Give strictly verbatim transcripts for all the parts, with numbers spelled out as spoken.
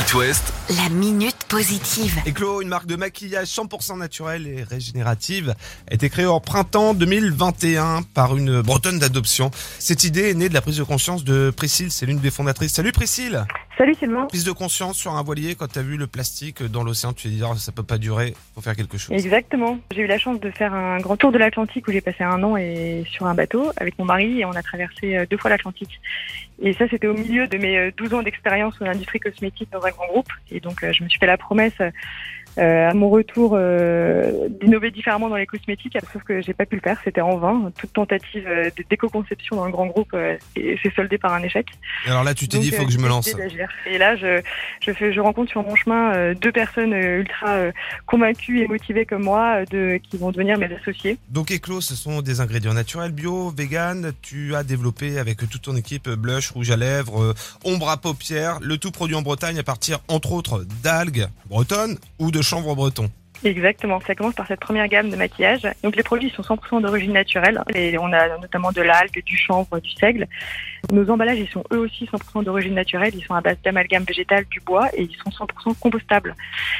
It West, La minute positive. Eclo, une marque de maquillage cent pour cent naturelle et régénérative, a été créée en printemps deux mille vingt et un par une Bretonne d'adoption. Cette idée est née de la prise de conscience de Priscille, c'est l'une des fondatrices. Salut Priscille. Salut Sylvain. Prise de conscience sur un voilier quand tu as vu le plastique dans l'océan, tu t'es dit oh, ça peut pas durer, faut faire quelque chose. Exactement. J'ai eu la chance de faire un grand tour de l'Atlantique où j'ai passé un an et sur un bateau avec mon mari et on a traversé deux fois l'Atlantique. Et ça, c'était au milieu de mes douze ans d'expérience dans l'industrie cosmétique dans un grand groupe. Et donc, je me suis fait la promesse euh, à mon retour euh, d'innover différemment dans les cosmétiques, sauf que j'ai pas pu le faire. C'était en vain. Toute tentative de d'éco-conception dans le grand groupe euh, s'est soldée par un échec. Et alors là, tu t'es donc, dit, il faut que je me lance. Et là, je, je, fais, je rencontre sur mon chemin euh, deux personnes euh, ultra euh, convaincues et motivées comme moi, euh, de, qui vont devenir mes associés. Donc Eclo, ce sont des ingrédients naturels, bio, vegan. Tu as développé avec toute ton équipe blush, rouge à lèvres, euh, ombre à paupières, le tout produit en Bretagne à partir entre autres d'algues bretonnes ou de chanvre breton. Exactement, ça commence par cette première gamme de maquillage. Donc les produits sont cent pour cent d'origine naturelle et on a notamment de l'algue, du chanvre, du seigle. Nos emballages, ils sont eux aussi cent pour cent d'origine naturelle, ils sont à base d'amalgame végétal, du bois et ils sont cent pour cent compostables.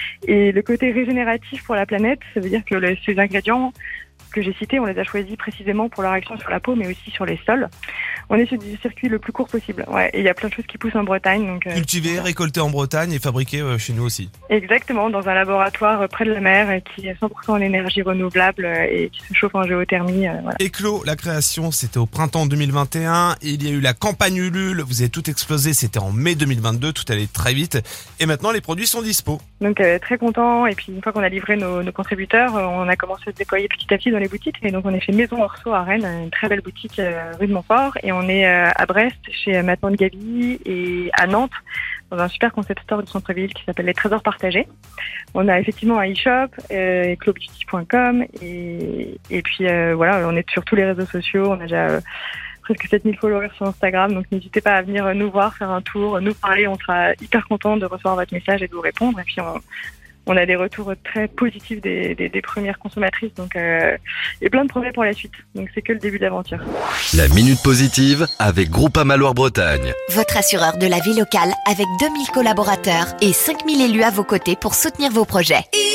Et le côté régénératif pour la planète, ça veut dire que le, ces ingrédients que j'ai cités, on les a choisis précisément pour leur action sur la peau mais aussi sur les sols. On est sur du circuit le plus court possible. Ouais, et il y a plein de choses qui poussent en Bretagne. Donc, euh, Cultivé, récolté en Bretagne et fabriqué euh, chez nous aussi. Exactement, dans un laboratoire près de la mer euh, qui est cent pour cent en énergie renouvelable euh, et qui se chauffe en géothermie. Euh, voilà. Eclo, la création, c'était au printemps deux mille vingt et un. Et il y a eu la campagne Ulule. Vous avez tout explosé. C'était en mai deux mille vingt-deux. Tout allait très vite. Et maintenant, les produits sont dispo. Donc euh, très content. Et puis une fois qu'on a livré nos, nos contributeurs, euh, on a commencé à se déployer petit à petit dans les boutiques. Et donc on est chez Maison Orso à Rennes, une très belle boutique euh, rue de Montfort. Et on est euh, à Brest, chez ma tante Gabi, et à Nantes, dans un super concept store du centre-ville qui s'appelle Les Trésors Partagés. On a effectivement un e-shop, euh, eclo beauty point com, et, et puis euh, voilà, on est sur tous les réseaux sociaux, on a déjà euh, presque sept mille followers sur Instagram, donc n'hésitez pas à venir nous voir, faire un tour, nous parler, on sera hyper contents de recevoir votre message et de vous répondre, et puis on... On a des retours très positifs des, des, des premières consommatrices, donc euh, et plein de projets pour la suite. Donc c'est que le début de l'aventure. la minute positive avec Groupama Loire-Bretagne. Votre assureur de la vie locale avec deux mille collaborateurs et cinq mille élus à vos côtés pour soutenir vos projets.